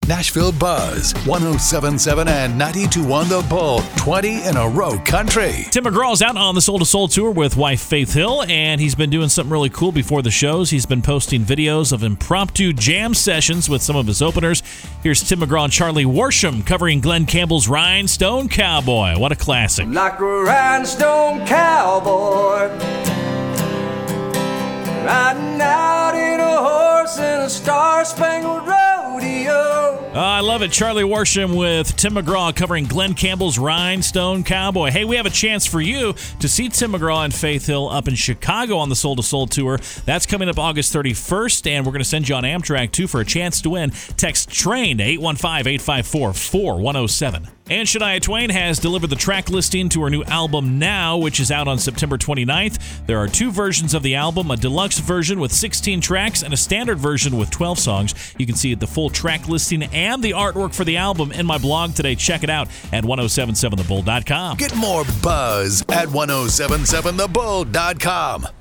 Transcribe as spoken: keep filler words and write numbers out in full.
Nashville Buzz, one oh seven point seven and ninety-two point one The Bull, twenty in a row country. Tim McGraw's out on the Soul to Soul tour with wife Faith Hill, and he's been doing something really cool before the shows. He's been posting videos of impromptu jam sessions with some of his openers. Here's Tim McGraw and Charlie Worsham covering Glenn Campbell's Rhinestone Cowboy. What a classic. Like a rhinestone cowboy, riding out in a horse in a star-spangled rodeo. Oh, I love it. Charlie Worsham with Tim McGraw covering Glenn Campbell's Rhinestone Cowboy. Hey, we have a chance for you to see Tim McGraw and Faith Hill up in Chicago on the Soul to Soul tour. That's coming up August thirty-first, and we're going to send you on Amtrak, too, for a chance to win. Text TRAIN to eight one five, eight five four, four one oh seven. And Shania Twain has delivered the track listing to her new album Now, which is out on September twenty-ninth. There are two versions of the album, a deluxe version with sixteen tracks and a standard version with twelve songs. You can see the full track listing and the artwork for the album in my blog today. Check it out at ten seventy-seven the bull dot com. Get more buzz at ten seventy-seven the bull dot com.